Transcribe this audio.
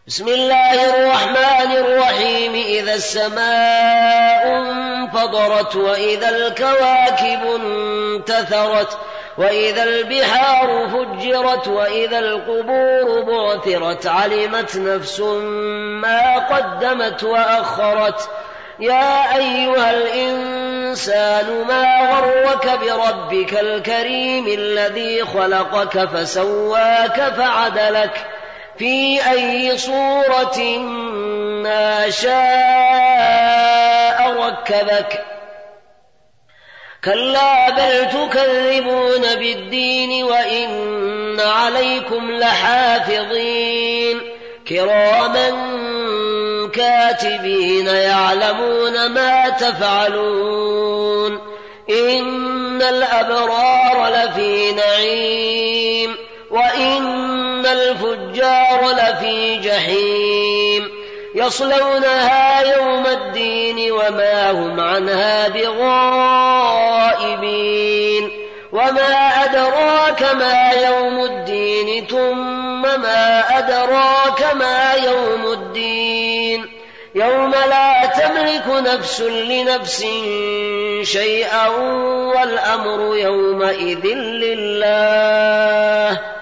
بسم الله الرحمن الرحيم. إذا السماء انفطرت وإذا الكواكب انتثرت وإذا البحار فجرت وإذا القبور بعثرت علمت نفس ما قدمت وأخرت. يا أيها الإنسان ما غرك بربك الكريم الذي خلقك فسواك فعدلك في أي صورة ما شاء ركبك. كلا بل تكذبون بالدين وإن عليكم لحافظين كراما كاتبين يعلمون ما تفعلون. إن الأبرار لفي نعيم وإن الفجار لفي جحيم يصلونها يوم الدين وما هم عنها بغائبين. وما أدراك ما يوم الدين ثم ما أدراك ما يوم الدين يوم لا تملك نفس لنفس شيئا والأمر يومئذ لله.